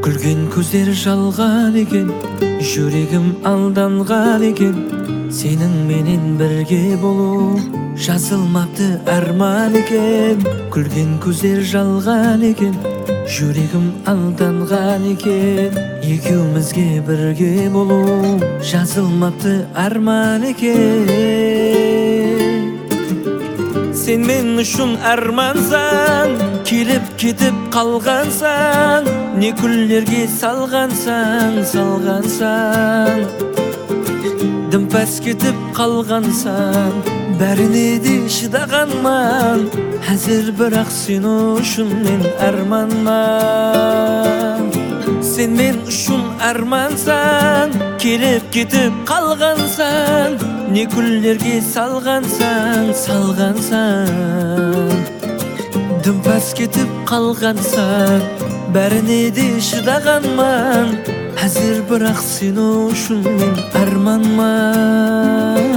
Күлген көздер жалған екен, жүрегім алданған екен. Сенің менен бірге болу жазылмапты арман екен. Күлген көздер жалған екен, жүрегім алданған екен. Екеумізге бірге болу жазылмапты арман екен. Сен мен үшін армансаң, келіп кетіп қалғансаң, не күллерге салғансаң, дымпас кетіп қалғансаң, бәріне де шыдағанман. Әзір бірақ сен үшін мен арманман. Сен мен үшін армансаң, келіп кетіп қалғансаң, не күллерге салғансаң, дымпас кетіп қалғансаң, бәріне де шыдағанман. Әзір бірақ сен үшін мен арманман.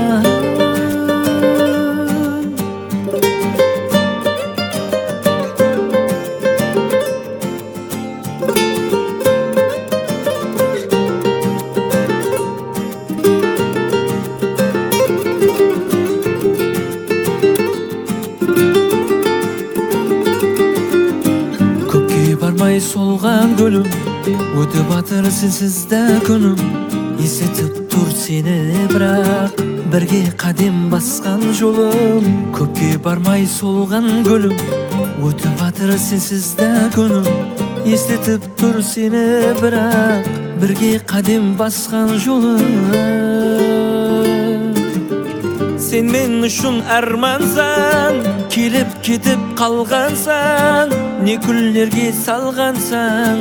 Бармай солған гүлім, өтіп атыр сенсіз да күнім. Есітіп тұр сені бірақ, бірге қадем басқан жолым. Көпке бармай солған гүлім, өтіп атыр сенсіз да күнім. Есітіп тұр сені бірақ, бірге қадем басқан жолым. Сен мен үшін армансаң, келіп кетіп қалғансаң, не күллерге салғансаң,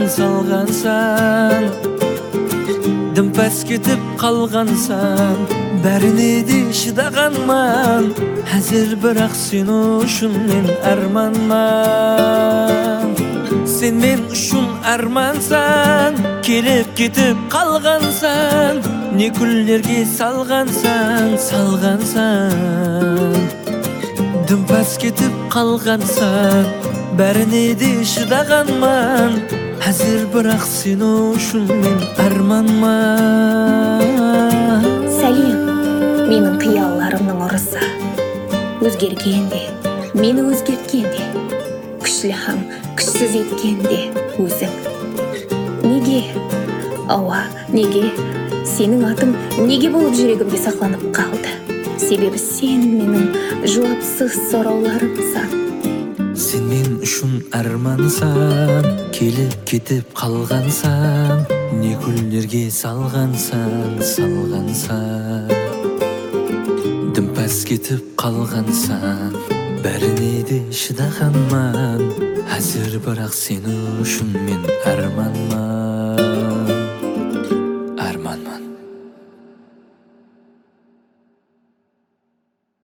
дымпас кетіп қалғансаң, бәріне де шыдағанман. Әзір бірақ сен үшін мен арманман. Сен мен үшін армансаң, келіп кетіп қалғансаң, не күллерге салғансаң, дымпас кетіп қалғансаң, бәріне де шыдағанман. Әзір бірақ сен үшін мен арманман. Сәлем, менің қиялларымның ұрысы. Өзгергенде, мені өзгерткенде, күшлі һәм күшсіз еткенде өзің. Неге, ауа, неге, сенің атың неге болып жүрегімде сақланып қалды? Себебі сен менің жауапсыз сұрауларымсың. Сен мен үшін армансаң, келіп кетіп қалғансаң, не күллерге салғансаң, дымпас кетіп қалғансаң, бәріне де шыдағанман. Әзір бірақ сен үшін мен арманман.